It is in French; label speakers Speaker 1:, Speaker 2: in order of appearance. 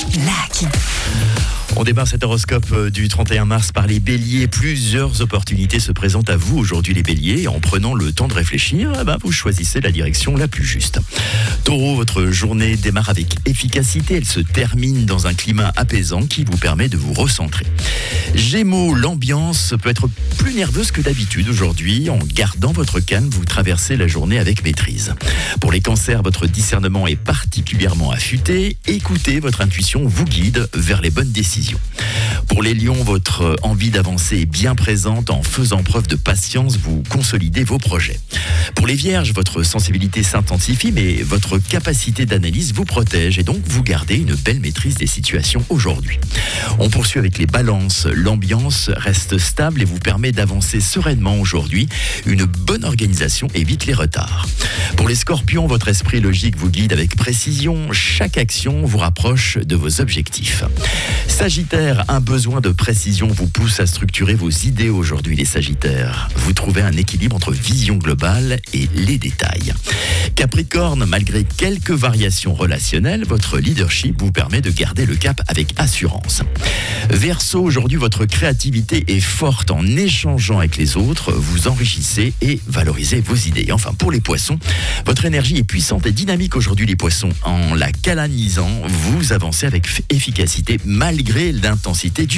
Speaker 1: Lucky.
Speaker 2: On démarre cet horoscope du 31 mars par les béliers. Plusieurs opportunités se présentent à vous aujourd'hui les béliers. En prenant le temps de réfléchir, vous choisissez la direction la plus juste. Taureau, votre journée démarre avec efficacité. Elle se termine dans un climat apaisant qui vous permet de vous recentrer. Gémeaux, l'ambiance peut être plus nerveuse que d'habitude aujourd'hui. En gardant votre calme, vous traversez la journée avec maîtrise. Pour les cancers, votre discernement est particulièrement affûté. Écoutez, votre intuition vous guide vers les bonnes décisions. Pour les lions, votre envie d'avancer est bien présente. En faisant preuve de patience, vous consolidez vos projets. Pour les vierges, votre sensibilité s'intensifie, mais votre capacité d'analyse vous protège et donc vous gardez une belle maîtrise des situations aujourd'hui. On poursuit avec les balances. L'ambiance reste stable et vous permet d'avancer sereinement aujourd'hui. Une bonne organisation évite les retards. Pour les scorpions, votre esprit logique vous guide avec précision. Chaque action vous rapproche de vos objectifs. Sagittaire, un besoin de précision vous pousse à structurer vos idées aujourd'hui les sagittaires. Vous trouvez un équilibre entre vision globale et les détails. Capricorne, malgré quelques variations relationnelles, votre leadership vous permet de garder le cap avec assurance. Verseau, aujourd'hui votre créativité est forte. En échangeant avec les autres, vous enrichissez et valorisez vos idées. Enfin, pour les poissons, votre énergie est puissante et dynamique aujourd'hui les poissons. En la canalisant, vous avancez avec efficacité malgré l'intensité du